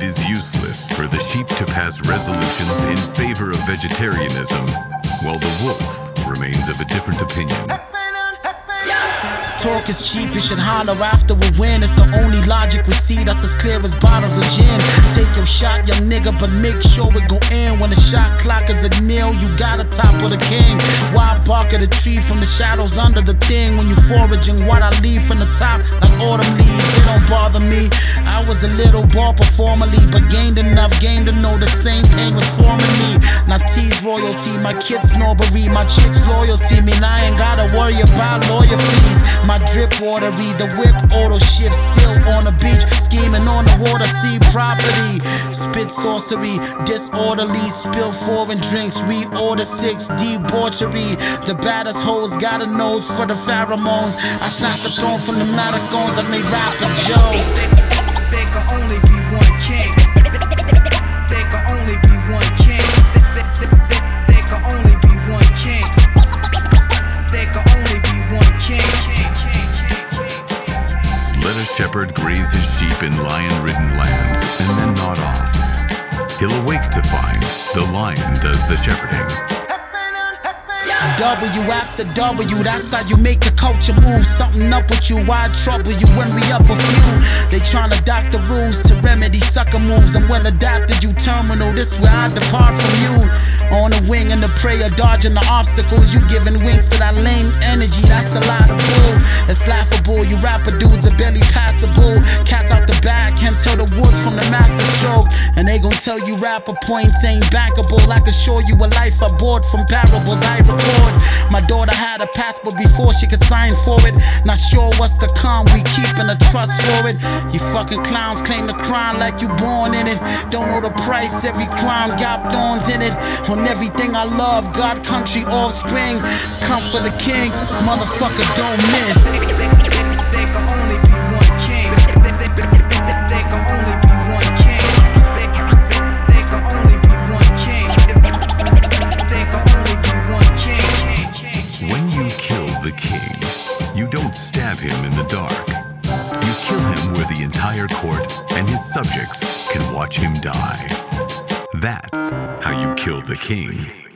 It is useless for the sheep to pass resolutions in favor of vegetarianism, while the wolf remains of a different opinion. Talk is cheap, you should holler after a win. It's the only logic we see that's as clear as bottles of gin. Take your shot, young nigga, but make sure it go in. When the shot clock is at nil, you gotta topple the king. Why bark at a tree from the shadows under the thing? When you foraging, what I leave from the top like autumn leaves, it don't bother me. I was a little ball performerly, but gained enough game to know the same pain was forming me. Now T's royalty, my kids snobbery, my chicks loyalty. Mean I ain't gotta worry about lawyer fees. My drip watery, the whip auto shift, still on the beach, scheming on the water, sea property. Spit sorcery, disorderly, spill foreign drinks, reorder 6, debauchery. The baddest hoes got a nose for the pheromones. I snatched the throne from the marathons, I made rapper Joe. There can only be one king. There can only be one king. There can only be one king. There can only be one king. Let a shepherd graze his sheep in lion-ridden lands and then nod off. He'll awake to find the lion does the shepherding. W after W, that's how you make the culture move. Something up with you, why trouble you when we up a few? They tryna dock the rules to remedy sucker moves. I'm well adapted, you terminal, this where I depart from you. On the wing and the prayer, dodging the obstacles. You giving wings to that lame energy, that's a lot of bull. It's laughable, you rapper dudes are barely passable. Cats out the back, can't tell the woods from the master stroke. And they gon' tell you rapper points ain't bankable. I can show you a life I bought from parables I record. My daughter had a passport before she could sign for it. Not sure what's the con, we keeping a trust for it. You fucking clowns claim the crime like you born in it. Don't know the price, every crime got thorns in it. On everything I love, God, country, offspring. Come for the king, motherfucker, don't miss. There can only be one king. There can only be one king. There can only be one king. There can only be one king. When you kill the king, you don't stab him in the dark. You kill him where the entire court and his subjects can watch him die. That's how you kill the king.